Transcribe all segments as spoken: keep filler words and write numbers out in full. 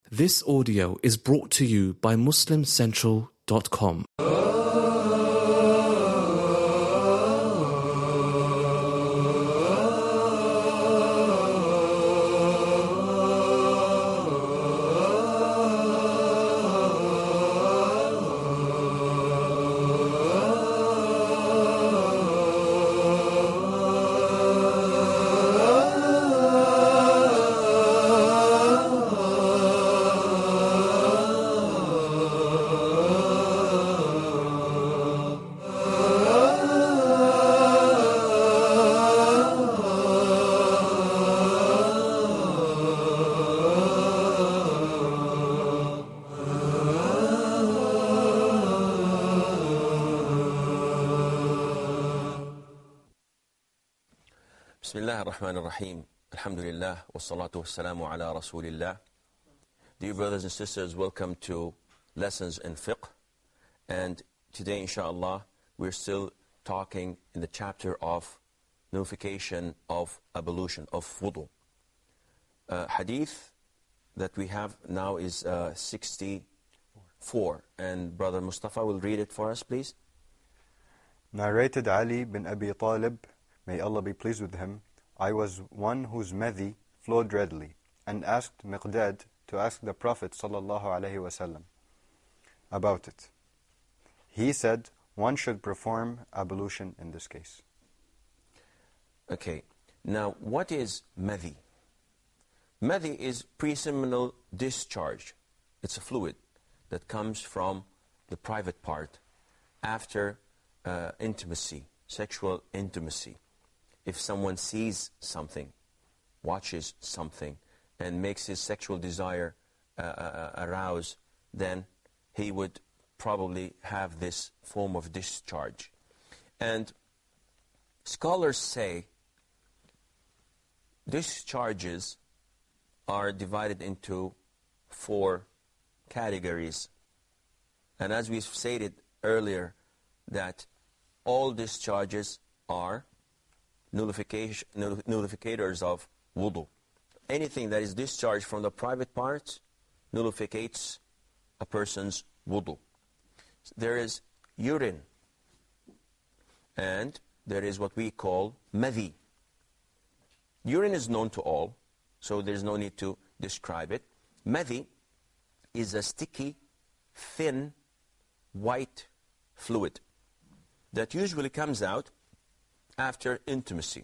This audio is brought to you by Muslim Central dot com. Bismillah ar-Rahman ar-Rahim. Alhamdulillah, wassalatu wassalamu ala Rasulillah. Dear brothers and sisters, welcome to Lessons in Fiqh. And today, inshallah, we're still talking in the chapter of nullification of ablution, of wudu. Uh, hadith that we have now is uh, sixty-four. And Brother Mustafa will read it for us, please. Narrated Ali bin Abi Talib, may Allah be pleased with him, I was one whose madhi flowed readily, and asked Miqdad to ask the Prophet sallallahu alaihi wasallam about it. He said, one should perform ablution in this case. Okay, now what is madhi? Madhi is preseminal discharge. It's a fluid that comes from the private part after uh, intimacy, sexual intimacy. If someone sees something, watches something, and makes his sexual desire uh, uh, arouse, then he would probably have this form of discharge. And scholars say discharges are divided into four categories. And as we stated earlier, that all discharges are nullification, nullificators of wudu. Anything that is discharged from the private parts nullificates a person's wudu. There is urine, and there is what we call madhi. Urine is known to all, so there's no need to describe it. Madhi is a sticky, thin, white fluid that usually comes out after intimacy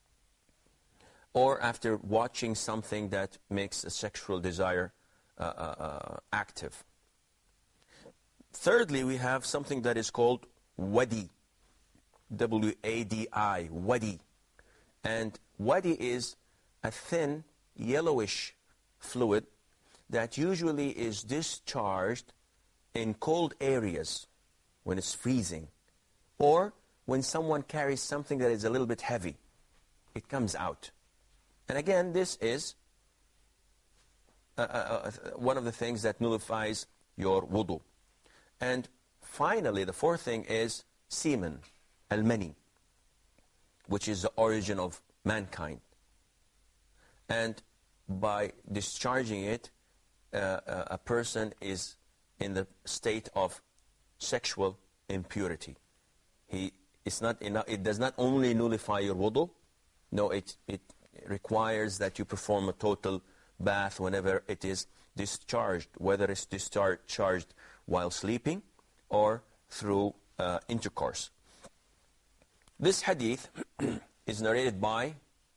or after watching something that makes a sexual desire uh, uh, active. Thirdly, we have something that is called wadi, W A D I, wadi. And wadi is a thin, yellowish fluid that usually is discharged in cold areas when it's freezing, or when someone carries something that is a little bit heavy, it comes out. And again, this is uh, uh, one of the things that nullifies your wudu. And finally, the fourth thing is semen, al-mani, which is the origin of mankind. And by discharging it, uh, a person is in the state of sexual impurity. He It's not enough. It does not only nullify your wudu. No, it, it requires that you perform a total bath whenever it is discharged, whether it's discharged while sleeping or through uh, intercourse. This hadith is narrated by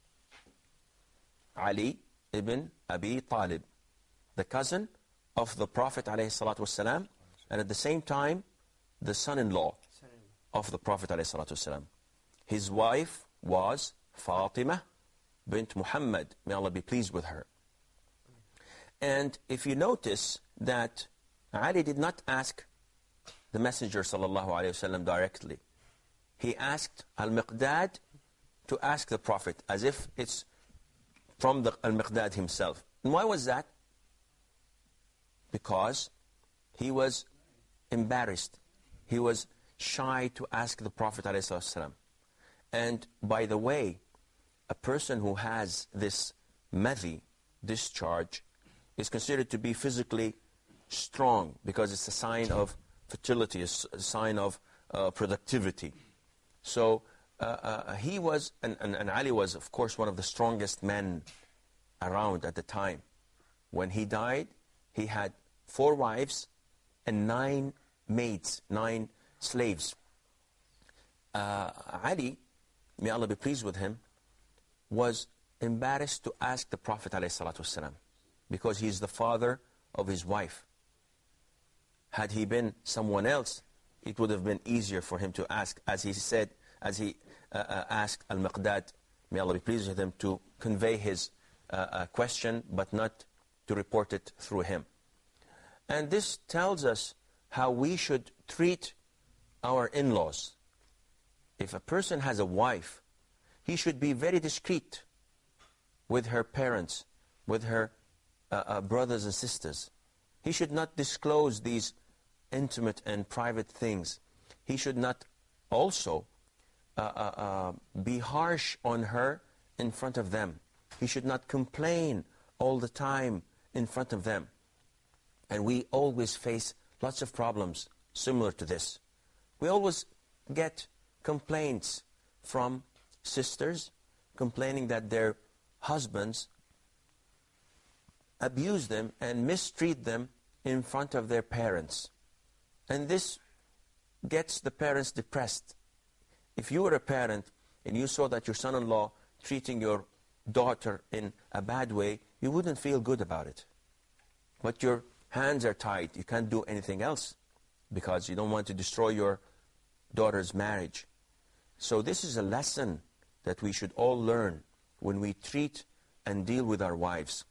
Ali ibn Abi Talib, the cousin of the Prophet ﷺ, and at the same time, the son-in-law of the Prophet ﷺ. His wife was Fatima bint Muhammad. May Allah be pleased with her. And if you notice that Ali did not ask the Messenger ﷺ directly. He asked Al-Miqdad to ask the Prophet as if it's from the Al-Miqdad himself. And why was that? Because he was embarrassed. He was shy to ask the Prophet ﷺ. And by the way, a person who has this madhi discharge is considered to be physically strong because it's a sign of fertility, a sign of uh, productivity. So uh, uh, he was, and, and, and Ali was, of course, one of the strongest men around at the time. When he died, he had four wives and nine maids, nine slaves. Uh, Ali, may Allah be pleased with him, was embarrassed to ask the Prophet ﷺ because he is the father of his wife. Had he been someone else, it would have been easier for him to ask, as he said, as he uh, uh, asked Al-Miqdad, may Allah be pleased with him, to convey his uh, uh, question, but not to report it through him. And this tells us how we should treat our in-laws. If a person has a wife, he should be very discreet with her parents, with her uh, uh, brothers and sisters. He should not disclose these intimate and private things. He should not also uh, uh, uh, be harsh on her in front of them. He should not complain all the time in front of them. And we always face lots of problems similar to this. We always get complaints from sisters complaining that their husbands abuse them and mistreat them in front of their parents. And this gets the parents depressed. If you were a parent and you saw that your son-in-law treating your daughter in a bad way, you wouldn't feel good about it. But your hands are tied. You can't do anything else because you don't want to destroy your daughter's marriage. So this is a lesson that we should all learn when we treat and deal with our wives.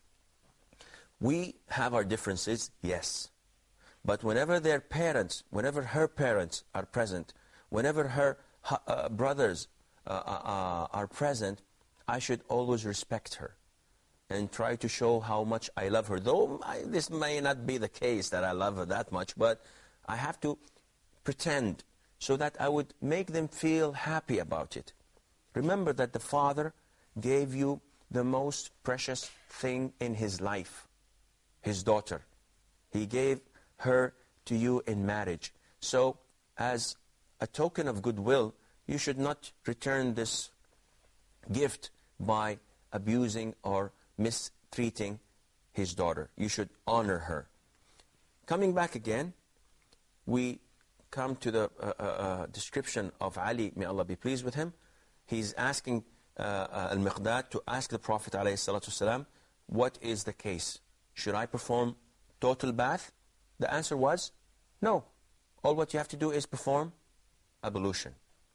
We have our differences, yes. But whenever their parents, whenever her parents are present, whenever her uh, brothers uh, uh, are present, I should always respect her and try to show how much I love her. Though I, this may not be the case that I love her that much, but I have to pretend so that I would make them feel happy about it. Remember that the father gave you the most precious thing in his life, his daughter. He gave her to you in marriage. So as a token of goodwill, you should not return this gift by abusing or mistreating his daughter. You should honor her. Coming back again, we come to the uh, uh, description of Ali, may Allah be pleased with him. He's asking uh, uh, Al-Miqdad to ask the Prophet ﷺ, what is the case? Should I perform total bath? The answer was, no. All what you have to do is perform ablution.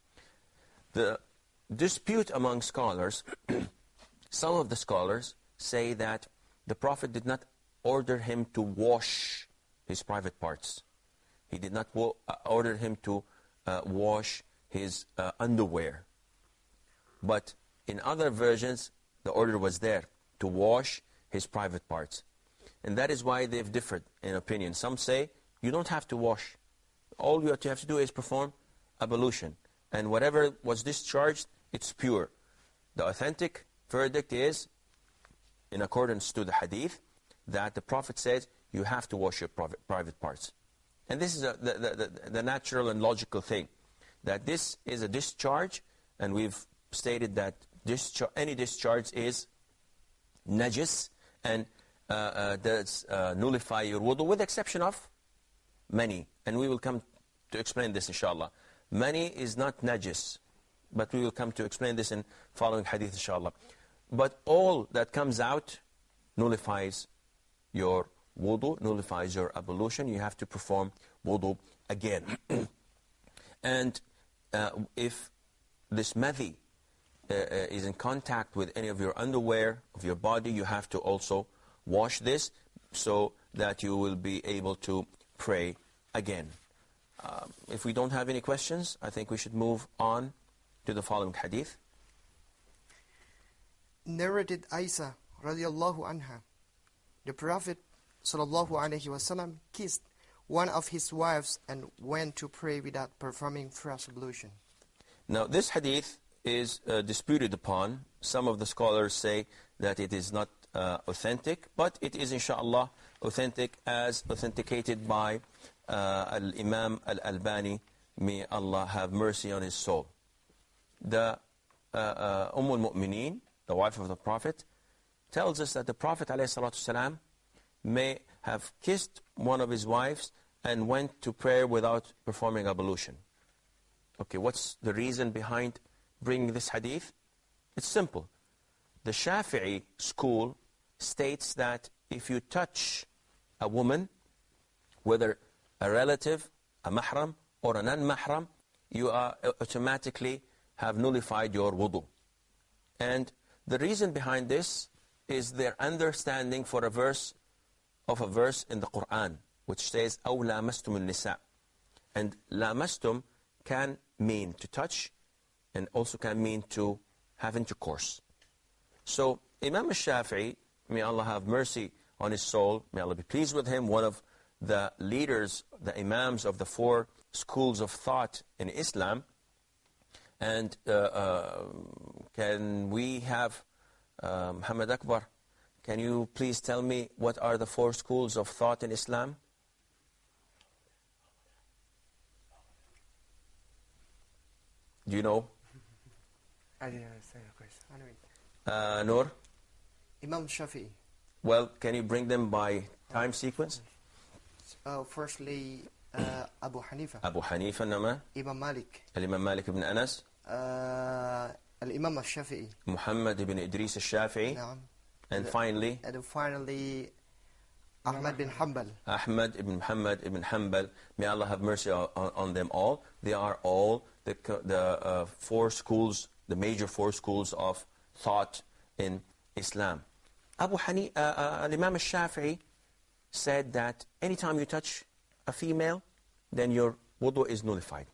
The dispute among scholars, some of the scholars say that the Prophet did not order him to wash his private parts. He did not uh, order him to uh, wash his uh, underwear. But in other versions, the order was there to wash his private parts. And that is why they've differed in opinion. Some say you don't have to wash. All you have to do is perform ablution. And whatever was discharged, it's pure. The authentic verdict is, in accordance to the hadith, that the Prophet says you have to wash your private parts. And this is a, the, the, the natural and logical thing, that this is a discharge, and we've stated that dischar any discharge is najis, and uh, uh, does uh, nullify your wudu, with the exception of mani. And we will come to explain this, inshallah. Mani is not najis, but we will come to explain this in following hadith, inshallah. But all that comes out nullifies your wudu, nullifies your ablution. You have to perform wudu again. And uh, if this madhi uh, uh, is in contact with any of your underwear, of your body, you have to also wash this so that you will be able to pray again. Uh, if we don't have any questions, I think we should move on to the following hadith. Narrated Aisha radiallahu anha, the Prophet sallallahu alaihi wasallam kissed one of his wives and went to pray without performing fresh ablution. Now this hadith is uh, disputed upon. Some of the scholars say that it is not uh, authentic, but it is inshallah authentic as authenticated by uh, Al-Imam Al-Albani, may Allah have mercy on his soul. The uh, uh, Umm al-Mu'mineen, the wife of the Prophet, tells us that the Prophet ﷺ may have kissed one of his wives and went to prayer without performing ablution. Okay, what's the reason behind bringing this hadith? It's simple. The Shafi'i school states that if you touch a woman, whether a relative, a mahram, or a non-mahram, you are automatically have nullified your wudu. And the reason behind this is their understanding for a verse of a verse in the Quran, which says, أَوْ لَامَسْتُمُ النِّسَاءِ. And lamastum can mean to touch, and also can mean to have intercourse. So Imam al-Shafi'i, may Allah have mercy on his soul, may Allah be pleased with him, one of the leaders, the imams of the four schools of thought in Islam. And uh, uh, can we have, uh, Muhammad Akbar, can you please tell me what are the four schools of thought in Islam? Do you know? I didn't understand your question. Uh, Noor? Imam Shafi'i. Well, can you bring them by time sequence? Uh, firstly, uh, Abu Hanifa. Abu Hanifa, nama? Imam Malik. Al-Imam Malik ibn Anas? Uh, Al-Imam al-Shafi'i. Muhammad ibn Idris al-Shafi'i? Naam. And The- finally, And then finally, Ahmad bin Hanbal. Ahmad ibn Muhammad ibn Hanbal. May Allah have mercy on, on them all. They are all the, co- the uh, four schools, the major four schools of thought in Islam. Abu Hani, uh, uh, Imam al-Shafi'i said that anytime you touch a female, then your wudu is nullified,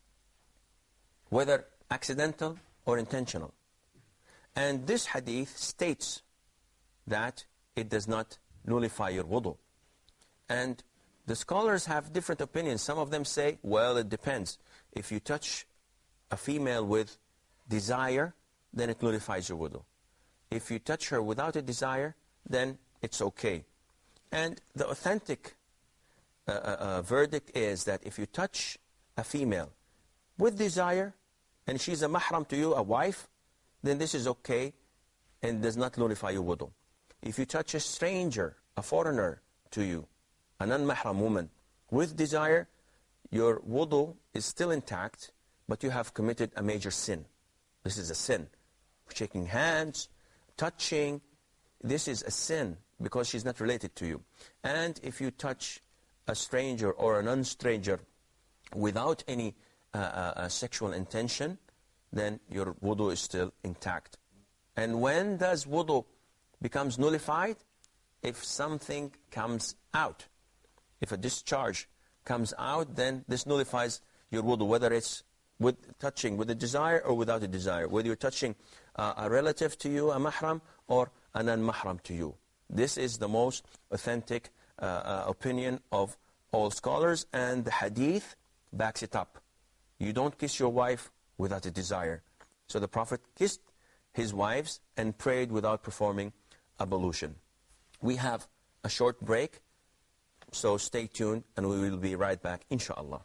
whether accidental or intentional. And this hadith states that it does not nullify your wudu. And the scholars have different opinions. Some of them say, well, it depends. If you touch a female with desire, then it nullifies your wudu. If you touch her without a desire, then it's okay. And the authentic uh, uh, uh, verdict is that if you touch a female with desire, and she's a mahram to you, a wife, then this is okay and does not nullify your wudu. If you touch a stranger, a foreigner to you, a non-mahram woman, with desire, your wudu is still intact, but you have committed a major sin. This is a sin. Shaking hands, touching, this is a sin because she's not related to you. And if you touch a stranger or a non-stranger without any uh, uh, sexual intention, then your wudu is still intact. And when does wudu becomes nullified? If something comes out. If a discharge comes out, then this nullifies your wudu, whether it's with touching with a desire or without a desire, whether you're touching uh, a relative to you, a mahram, or a non-mahram to you. This is the most authentic uh, uh, opinion of all scholars, and the hadith backs it up. You don't kiss your wife without a desire. So the Prophet kissed his wives and prayed without performing ablution. We have a short break, so stay tuned and we will be right back, inshallah.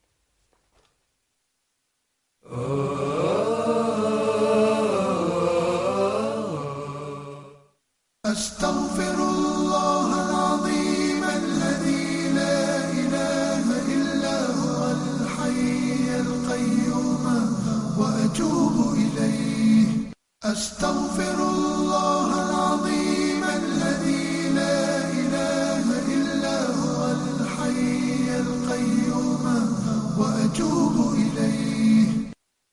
أستغفر الله العظيم الذي لا إله إلا هو الحي القيوم وأتوب إليه أستغفر الله العظيم الذي لا إله إلا هو الحي القيوم وأتوب إليه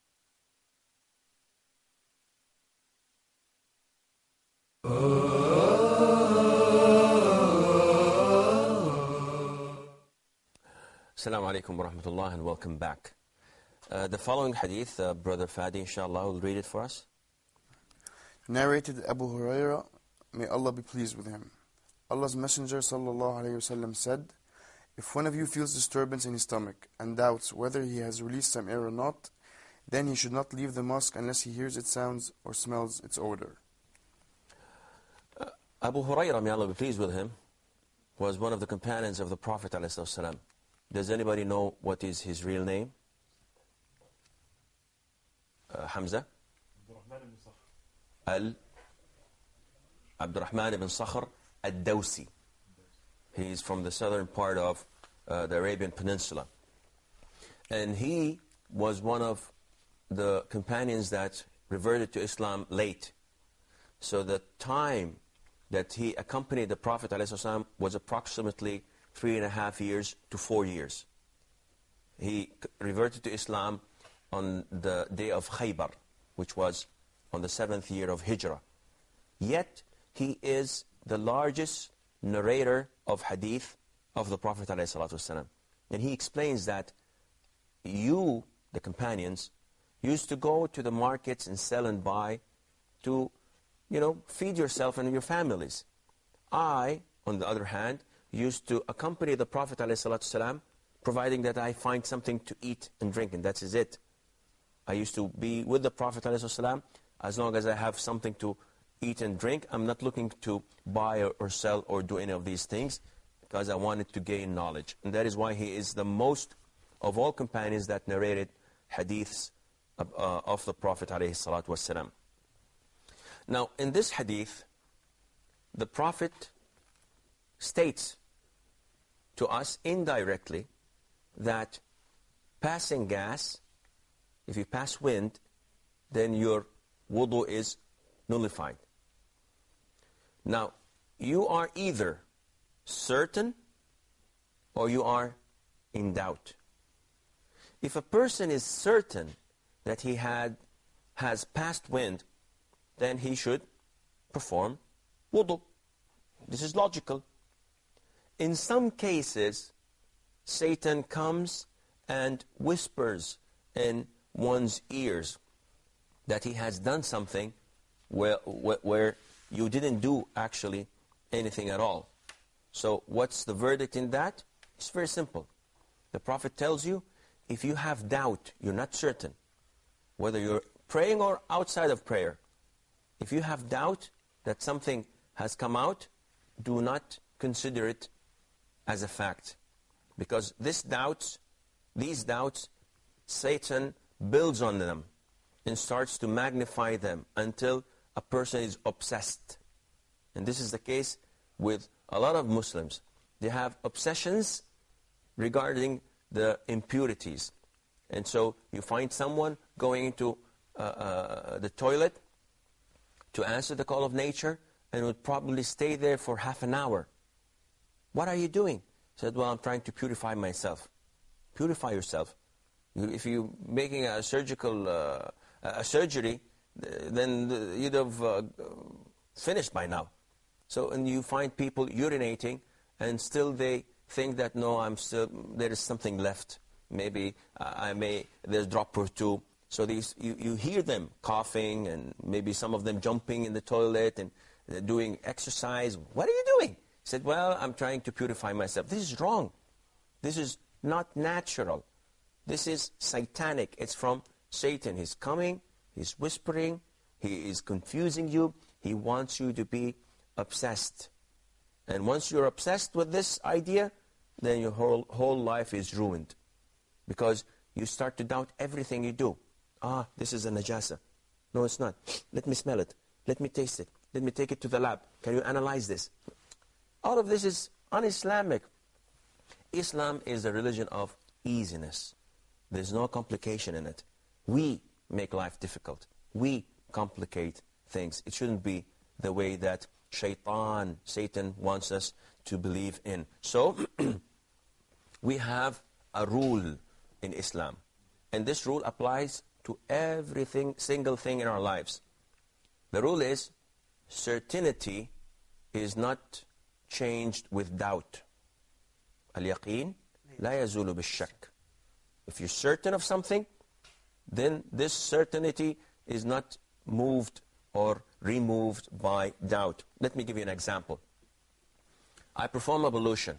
Assalamu alaikum wa rahmatullah and welcome back. Uh, the following hadith, uh, Brother Fadi, inshallah, will read it for us. Narrated Abu Huraira, may Allah be pleased with him. Allah's Messenger sallallahu alayhi wasallam said, if one of you feels disturbance in his stomach and doubts whether he has released some air or not, then he should not leave the mosque unless he hears its sounds or smells its odor. Abu Hurairah, may Allah be pleased with him, was one of the companions of the Prophet ﷺ. Does anybody know what is his real name? Uh, Hamza? Al Abdurrahman ibn Sakhr al-Dawsi. He is from the southern part of uh, the Arabian Peninsula. And he was one of the companions that reverted to Islam late. So the time that he accompanied the Prophet ﷺ was approximately three and a half years to four years. He reverted to Islam on the day of Khaybar, which was on the seventh year of Hijrah. Yet, he is the largest narrator of hadith of the Prophet ﷺ. And he explains that you, the companions, used to go to the markets and sell and buy to, you know, feed yourself and your families. I, on the other hand, used to accompany the Prophet ﷺ, providing that I find something to eat and drink, and that's it. I used to be with the Prophet ﷺ as long as I have something to eat and drink. I'm not looking to buy or, or sell or do any of these things, because I wanted to gain knowledge. And that is why he is the most of all companions that narrated hadiths of, uh, of the Prophet ﷺ. Now, in this hadith, the Prophet states to us indirectly that passing gas, if you pass wind, then your wudu is nullified. Now, you are either certain or you are in doubt. If a person is certain that he had has passed wind, then he should perform wudu. This is logical. In some cases, Satan comes and whispers in one's ears that he has done something where, where you didn't do actually anything at all. So what's the verdict in that? It's very simple. The Prophet tells you, if you have doubt, you're not certain, whether you're praying or outside of prayer, if you have doubt that something has come out, do not consider it as a fact. Because this doubts, these doubts, Satan builds on them and starts to magnify them until a person is obsessed. And this is the case with a lot of Muslims. They have obsessions regarding the impurities. And so you find someone going into uh, uh, the toilet to answer the call of nature and would probably stay there for half an hour. What are you doing? He said, well, I'm trying to purify myself. Purify yourself. If you're making a surgical uh, a surgery, then you'd have uh, finished by now. So, and you find people urinating, and still they think that, no, I'm still, there is something left. Maybe uh, I may, there's a drop or two. So these, you, you hear them coughing, and maybe some of them jumping in the toilet and uh, doing exercise. What are you doing? He said, well, I'm trying to purify myself. This is wrong. This is not natural. This is satanic. It's from Satan. He's coming, he's whispering, he is confusing you. He wants you to be obsessed. And once you're obsessed with this idea, then your whole, whole life is ruined. Because you start to doubt everything you do. Ah, this is a najasa. No, it's not. Let me smell it. Let me taste it. Let me take it to the lab. Can you analyze this? All of this is un-Islamic. Islam is a religion of easiness. There's no complication in it. We make life difficult. We complicate things. It shouldn't be the way that shaitan, Satan wants us to believe in. So, we have a rule in Islam. And this rule applies to everything, single thing in our lives. The rule is, certainty is not changed with doubt. Al-yaqeen la yazulu bil-shak. If you're certain of something, then this certainty is not moved or removed by doubt. Let me give you an example. I perform ablution.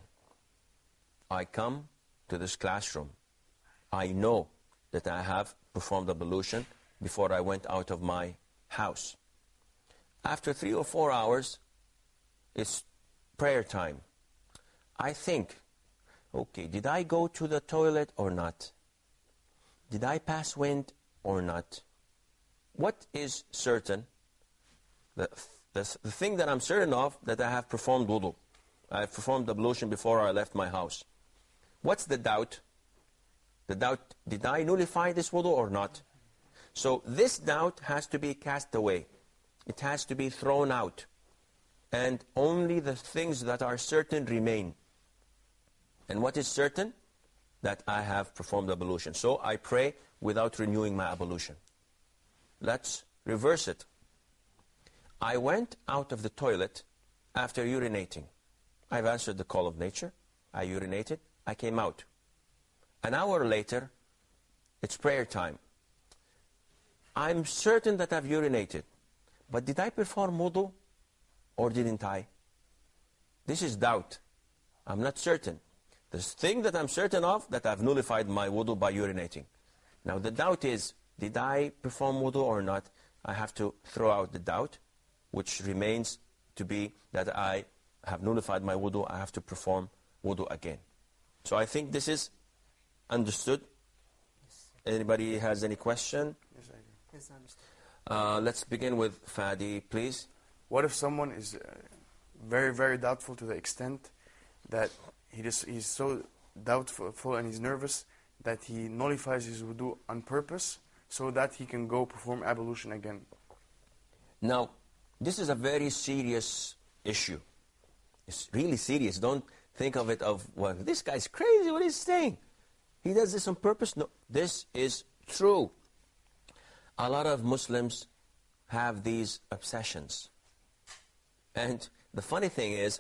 I come to this classroom. I know that I have performed ablution before I went out of my house. After three or four hours, it's prayer time. I think, okay, did I go to the toilet or not? Did I pass wind or not? What is certain? The, the, the thing that I'm certain of, that I have performed wudu. I have performed ablution before I left my house. What's the doubt? The doubt, did I nullify this wudu or not? So this doubt has to be cast away. It has to be thrown out. And only the things that are certain remain. And what is certain? That I have performed ablution. So I pray without renewing my ablution. Let's reverse it. I went out of the toilet after urinating. I've answered the call of nature. I urinated. I came out. An hour later, it's prayer time. I'm certain that I've urinated. But did I perform wudu or didn't I? This is doubt. I'm not certain. The thing that I'm certain of, that I've nullified my wudu by urinating. Now the doubt is, did I perform wudu or not? I have to throw out the doubt, which remains to be that I have nullified my wudu. I have to perform wudu again. So I think this is understood. Anybody has any question? Yes, I do. Yes, I understand. Uh, let's begin with Fadi, please. What if someone is uh, very, very doubtful to the extent that he just he's so doubtful and he's nervous that he nullifies his wudu on purpose so that he can go perform ablution again? Now, this is a very serious issue. It's really serious. Don't think of it of, well, this guy's crazy, what he's saying. He does this on purpose? No, this is true. A lot of Muslims have these obsessions. And the funny thing is,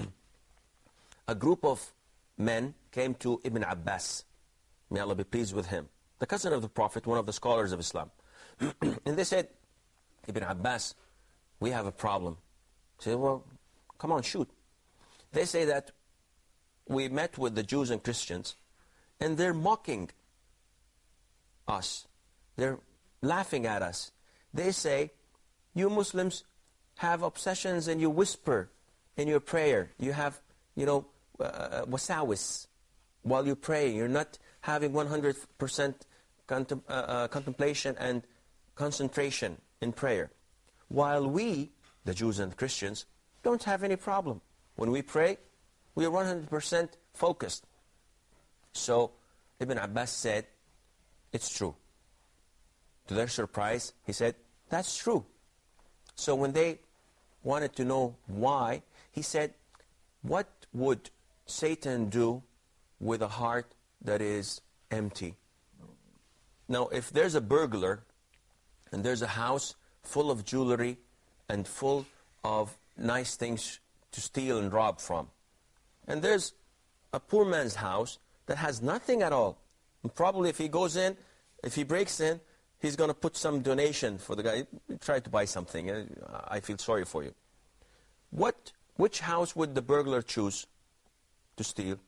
a group of men came to Ibn Abbas. May Allah be pleased with him. The cousin of the Prophet, one of the scholars of Islam. And they said, Ibn Abbas, we have a problem. He said, well, come on, shoot. They say that we met with the Jews and Christians, and they're mocking us. They're laughing at us. They say, you Muslims have obsessions and you whisper in your prayer. You have, you know, uh, wasawis while you pray. You're not having one hundred percent contem uh, uh, contemplation and concentration in prayer. While we, the Jews and Christians, don't have any problem. When we pray, we are one hundred percent focused. So Ibn Abbas said, it's true. To their surprise, he said, that's true. So when they wanted to know why, he said, what would Satan do with a heart that is empty? Now, if there's a burglar and there's a house full of jewelry and full of nice things to steal and rob from, and there's a poor man's house that has nothing at all, and probably if he goes in, if he breaks in, he's going to put some donation for the guy. Try to buy something. I feel sorry for you. What, which house would the burglar choose to steal?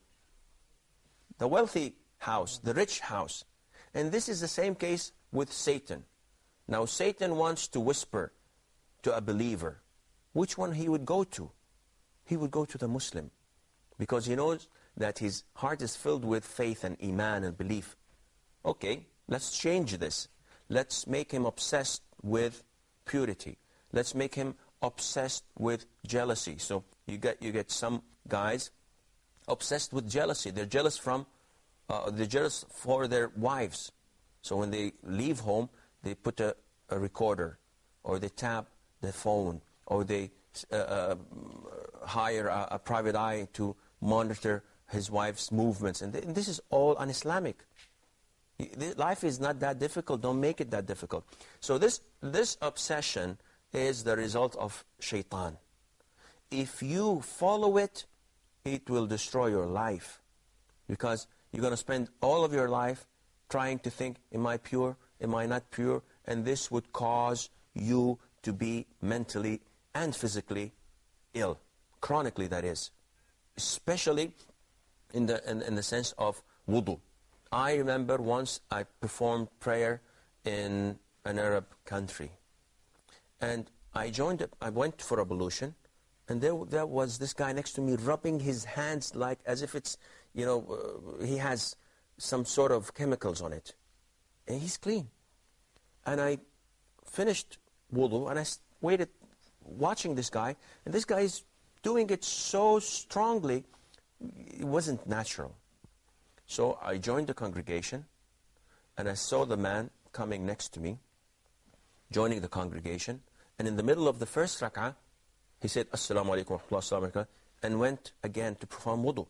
The wealthy house, the rich house. And this is the same case with Satan. Now Satan wants to whisper to a believer. Which one he would go to? He would go to the Muslim. Because he knows that his heart is filled with faith and iman and belief. Okay, let's change this. Let's make him obsessed with purity. Let's make him obsessed with jealousy. So you get you get some guys obsessed with jealousy. They're jealous from, uh, they're jealous for their wives. So when they leave home, they put a, a recorder, or they tap the phone, or they uh, uh, hire a, a private eye to monitor his wife's movements. And, th and this is all un-Islamic. Life is not that difficult. Don't make it that difficult. So this, this obsession is the result of shaitan. If you follow it, it will destroy your life. Because you're going to spend all of your life trying to think, am I pure? Am I not pure? And this would cause you to be mentally and physically ill. Chronically, that is. Especially in the, in, in the sense of wudu. I remember once I performed prayer in an Arab country. And I joined, I went for ablution, And there, there was this guy next to me rubbing his hands like as if it's, you know, uh, he has some sort of chemicals on it. And he's clean. And I finished wudu and I waited watching this guy. And this guy is doing it so strongly, it wasn't natural. So I joined the congregation and I saw the man coming next to me, joining the congregation. And in the middle of the first rak'ah, he said, Assalamu alaikum wa rahmatullahi wa barakatuh, and went again to perform wudu.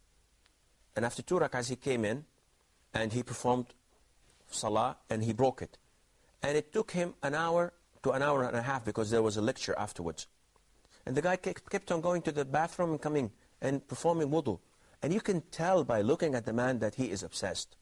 And after two rak'ahs, he came in and he performed salah and he broke it. And it took him an hour to an hour and a half because there was a lecture afterwards. And the guy kept on going to the bathroom and coming and performing wudu. And you can tell by looking at the man that he is obsessed.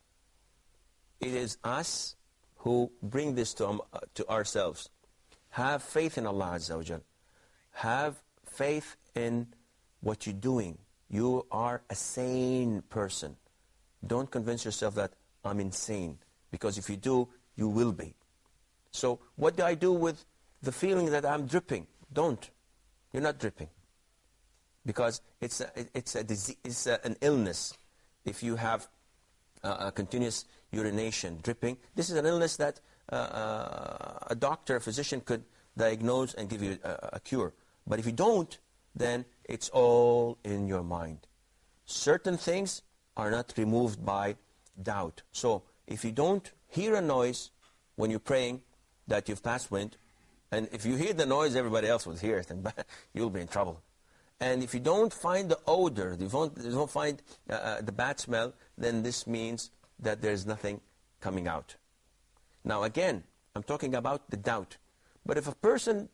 It is us who bring this to, um, uh, to ourselves. Have faith in Allah Azza wa Jal. Have faith in what you're doing. You are a sane person. Don't convince yourself that I'm insane. Because if you do, you will be. So what do I do with the feeling that I'm dripping? Don't. You're not dripping. Because it's, a, it's, a disease, it's a, an illness. If you have uh, a continuous urination, dripping, this is an illness that uh, uh, a doctor, a physician could diagnose and give you a, a cure. But if you don't, then it's all in your mind. Certain things are not removed by doubt. So if you don't hear a noise when you're praying that you've passed wind, and if you hear the noise, everybody else will hear it, and you'll be in trouble. And if you don't find the odor, if you don't, you don't find uh, uh, the bad smell, then this means that there's nothing coming out. Now again, I'm talking about the doubt. But if a person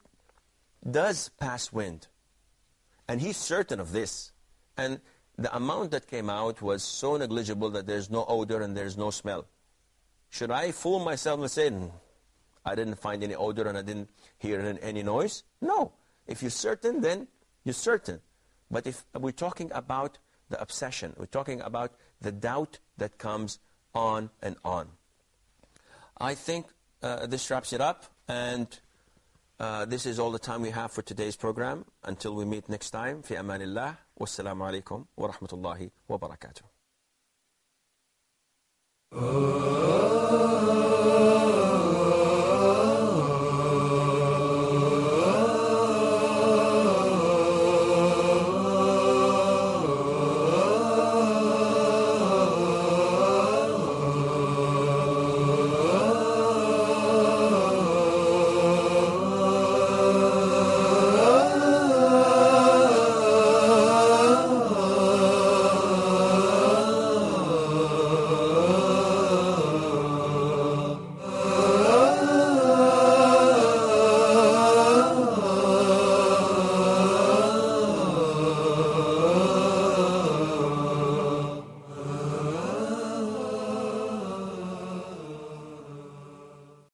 does pass wind, and he's certain of this, and the amount that came out was so negligible that there's no odor and there's no smell, should I fool myself and say, I didn't find any odor and I didn't hear any noise? No. If you're certain, then you're certain. But if we're talking about the obsession, we're talking about the doubt that comes on and on. I think uh, this wraps it up, and uh, this is all the time we have for today's program. Until we meet next time, fi amanillah, wassalamu alaikum wa rahmatullahi wa barakatuh.